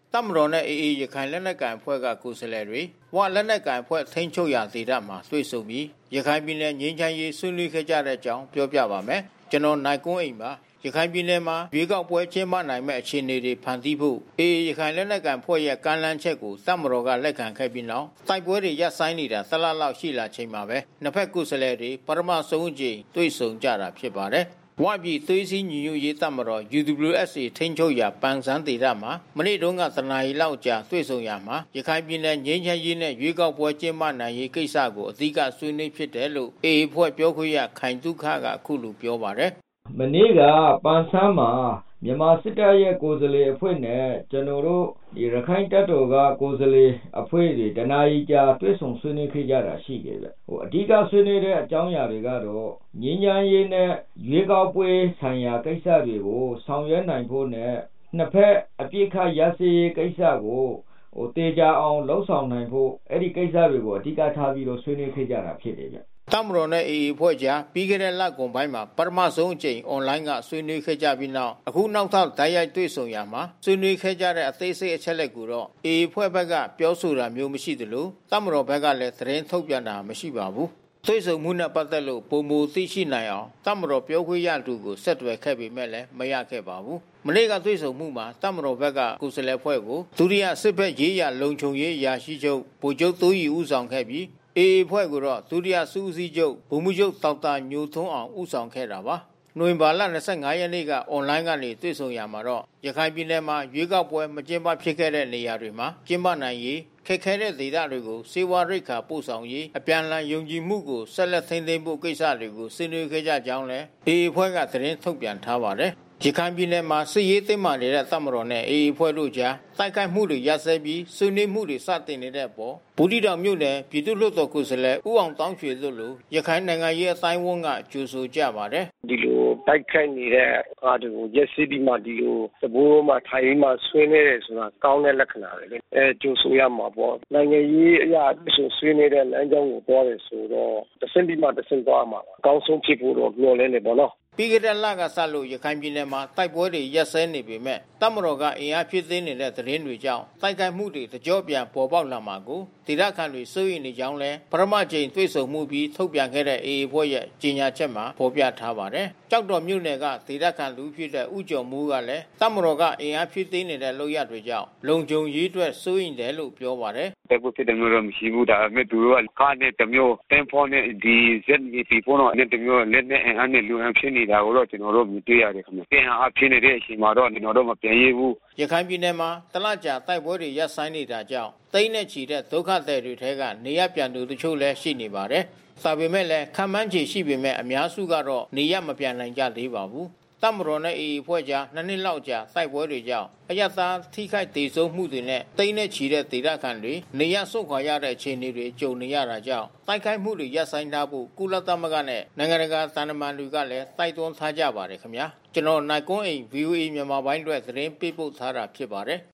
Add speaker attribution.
Speaker 1: တပ်မတော်နဲ့ AA ရခိုင်လက်နက်ကိုင်အဖွဲ့ကကိုယ်စားလှယ်တွေဝလက်နက်ကိုင်အဖွဲ့ထိန်းချုပ်ရာဒေသမှာတွေ့ဆုံပြီးရခိုင်ပြည်နယ်ငြိမ်းချမ်းရေးဆွေးနွေးခဲ့ကြတဲ့အကြောင်းပြောပြပါမယ်။ကျွန်တော်နိုင်ကွန်းအိမ်ပါရခိုင်ပြည်နယ်မှာရွေးကောက်ပွဲကျင်းပနိုင်မဲ့အခြေအနေတွေဖန်တီးဖို့AAရခိုင်လက်နက်ကိုင်ဖွဲ့ရဲ့ကမ်းလှမ်းချက်ကိုတပ်မတော်ကလက်ခံခဲ့ပြီးနောက်တိုက်ပွဲတွေရပ်ဆိုင်းနေတာ၁လလောက်ရှိလာချိန်မှာပဲနှစ်ဖက်ကိုယ်စားလှယ်တွေပထမဆုံးအကြိမ်တွေ့ဆုံကြတာဖြစ်ပါတယ်။ဝိုင်းပြည်သွေးစည်းညီညွတ်ရေးတပ်မတော် UWSA ထိန်းချုပ်ရာပန်ဆန်းဒေသမှာမနေ့တုန်းကတနာရီလောက်ကြာတွေ့ဆုံရမှာရခိုင်ပြည်နယ်ငြိမ်းချမ်းရေးနဲ့ရွေးကောက်ပွဲကျင်းပနိုင်ရေးကိစ္စကိုအဓိကဆွေးနွေးဖြစ်တယ်လို့ AA ဖွဲ့ပြောခွင့်ရခိုင်တုခကအခုလိုပြောပါတယ်
Speaker 2: ။မနေ့ကပန်ဆန်းမှာမြန်မာစစ်တပ်ရဲ့ကိုယ်စားလှယ်အဖွဲ့နဲ့ကျွန်တော်တို့ဒီရခိုင်တပ်တော်ကကိုယ်စားလှယ်အဖွဲ့တွေတနာရီကြာတွေ့ဆုံဆွေးနွေးခဲ့ကြတာရှိတယ်ဗျ။အဓိကဆွေးနွေးတဲ့အကြောင်းအရာတွေကတော့ငြိမ်းချမ်းရေးနဲ့ရွေးကောက်ပွဲဆိုင်ရာကိစ္စတွေကိုဆောင်ရွက်နိုင်ဖို့နဲ့နှစ်ဖက်အပြစ်ခတ်ရစေးကိစ္စကိုတေချာအောင်လှုပ်ဆောင်နိုင်ဖို့အဲ့ဒီကိစ္စတွေကိုအဓိကထားပြီးတော့ဆွေးနွေးခဲ့ကြတာဖြစ်တယ်ဗျ
Speaker 1: ။တပ်မတော်နဲ့ AA ဖွဲ့ကြားပြီးခဲ့တဲ့လကုန်ပိုင်းမှာပထမဆုံးအကြိမ်အွန်လိုင်းကဆွေးနွေးခဲ့ကြပြီးနောက်အခုနောက်ထပ်တိုက်ရိုက်တွေ့ဆုံရမှာဆွေးနွေးခဲ့ကြတဲ့အသေးစိတ်အချက်လက်ကိုတော့ AA ဖွဲ့ဘက်ကပြောဆိုတာမျိုးမရှိသလိုတပ်မတော်ဘက်ကလည်းသတင်းထုတ်ပြန်တာမရှိပါဘူး။တွေ့ဆုံမှုနဲ့ပတ်သက်လို့ပုံမူသိရှိနိုင်အောင်တပ်မတော်ပြောခွင့်ရသူကိုဆက်သွယ်ခဲ့ပေမဲ့လည်းမရခဲ့ပါဘူး။မနေ့ကတွေ့ဆုံမှုမှာတပ်မတော်ဘက်ကကိုယ်စားလှယ်ဖွဲ့ကိုဒုတိယစစ်ဘက်ရေးရလုံခြုံရေးအရာရှိချုပ်ဗိုလ်ချုပ်တိုးရီဦးဆောင်ခဲ့ပြီးAA ဖွဲ့ကိုတော့ဒုတိယစဦးစီးချုပ်ဗိုလ်မှူးချုပ်ဒေါက်တာညိုထွန်းအောင်ဦးဆောင်ခဲ့တာပါ။နိုဝင်ဘာလ25ရက်နေ့ကအွန်လိုင်းကနေတွေ့ဆုံရမှာတော့ရခိုင်ပြည်နယ်မှာရွေးကောက်ပွဲမကျင်းပဖြစ်ခဲ့တဲ့နေရာတွေမှာကျင်းပနိုင်ရေးခက်ခဲတဲ့ဒေသတွေကိုစေဝါရိတ်ခါပို့ဆောင်ရေးအပြန်အလှန်ယုံကြည်မှုကိုဆက်လက်ထိန်းသိမ်းဖို့ကိစ္စတွေကိုဆွေးနွေးခဲ့ကြကြောင်းလည်း AA ဖွဲ့ကသတင်းထုတ်ပြန်ထားပါတယ်။ရခိုင်ပြည်နယ်မှာစစ်ရေးသိမ်းမာနေတဲ့တပ်မတော်နဲ့ AA ဖွဲ့တို့ကြားတိုက်ခိုက်မှုတွေရပ်စဲပြီးဆွေးနွေးမှုတွေစတင်နေတဲ့အပေါ်ဘူးတီတောင်မြို့နယ်ပြည်သူ့လွှတ်တော်ကိုယ်စားလှယ်ဦးအောင်တောင်းရွှေတို့လိုရခိုင်နိုင်ငံရေးအတိုင်းဝန်းကကြိုဆိုကြပါတယ်
Speaker 3: ဒီလိုတိုက်ခိုက်နေတဲ့အားတွေကိုရက်စီပြီးမှဒီလိုသဘောမှထိုင်မှဆွေးနွေးတယ်ဆိုတာကောင်းတဲ့လက္ခဏာပဲလေကြိုဆိုရမှာပေါ့နိုင်ငံရေးအရာဆွေးနွေးတဲ့လမ်းကြောင်းကိုပေါ်တယ်ဆိုတော့တစ်ဆင့်ပြီးမှတစ်ဆင့်သွားမှာအကောင်းဆုံးဖြစ်ဖို့တော့မျှော်လင့်နေပါတော့
Speaker 1: ပြီးခဲ့တဲ့လကစလို့ရခိုင်ပြည်နယ်မှာတိုက်ပွဲတွေရပ်စဲနေပေမဲ့တပ်မတော်ကအင်အားဖြစ်သေးနေတဲ့သတင်းတွေကြောင့်တိုက်ခိုက်မှုတွေတကြောပြန်ပေါ်ပေါက်လာမှာကိုဒေသခံတွေစိုးရိမ်နေကြောင်းလဲပထမကြိမ်တွေ့ဆုံမှုပြီးထုတ်ပြန်ခဲ့တဲ့ AA ဖွဲ့ရဲ့ကြေညာချက်မှာဖော်ပြထားပါတယ်။ကြောက်တော်မြို့နယ်ကဒေသခံလူဖြစ်တဲ့ဥကျော်မိုးကလည်းတပ်မတော်ကအင်အားဖြစ်သေးနေတဲ့လုပ်ရတွေကြောင့်လုံခြုံရေးအတွက်စိုးရိမ်တယ်လို့ပြောပါတယ်
Speaker 4: ။တိုက်ပွဲဖြစ်တယ်မျိုးတော့မရှိဘူးဒါပေမဲ့သူတို့ကကားနဲ့တမျိုးတန်ဖိုးနဲ့ဒီ ZMP ပေါ်တော့နဲ့တမျိုးလက်နဲ့အန်းနဲ့လူအန်းဖြစ်နေတာကိုတော့ကျွန်တော်တို့မြင်တွေ့ရတယ်ခင်ဗျ။ပြန်အားဖြစ်နေတဲ့အချိန်မှာတော့ကျွန်တော်တို့မပြန်ရဘူး
Speaker 1: ။ရခိုင်ပြည်နယ်မှာတလကြာတိုက်ပွဲတွေရပ်ဆိုင်းနေတာကြောင့်သိန်းနဲ့ချီတဲ့ဒုက္ခသည်တွေထဲကနေရပြန်သူတချို့လည်းရှိနေပါတယ်။ဒါပေမဲ့လည်းခံမှန်းချေရှိပေမဲ့အများစုကတော့နေရမပြန်နိုင်ကြသေးပါဘူး။တပ်မတော်နဲ့ AA ဖွဲ့ကြားနှစ်လောက်ကြာတိုက်ပွဲတွေကြောင့်အယက်သားထိခိုက်ဒေဆုံးမှုတွေနဲ့သိန်းနဲ့ချီတဲ့ဒေသခံတွေနေရစွန့်ခွာရတဲ့အခြေအနေတွေကြုံနေရတာကြောင့်တိုက်ခိုက်မှုတွေရပ်ဆိုင်းထားဖို့ကုလသမဂ္ဂနဲ့နိုင်ငံတကာသံတမန်တွေကလည်းတိုက်တွန်းထားကြပါတယ်ခင်ဗျာကျွန်တော်နိုင်ကွန်းအိမ် VOA မြန်မာပိုင်းအတွက်သတင်းပေးပို့ထားတာဖြစ်ပါတယ်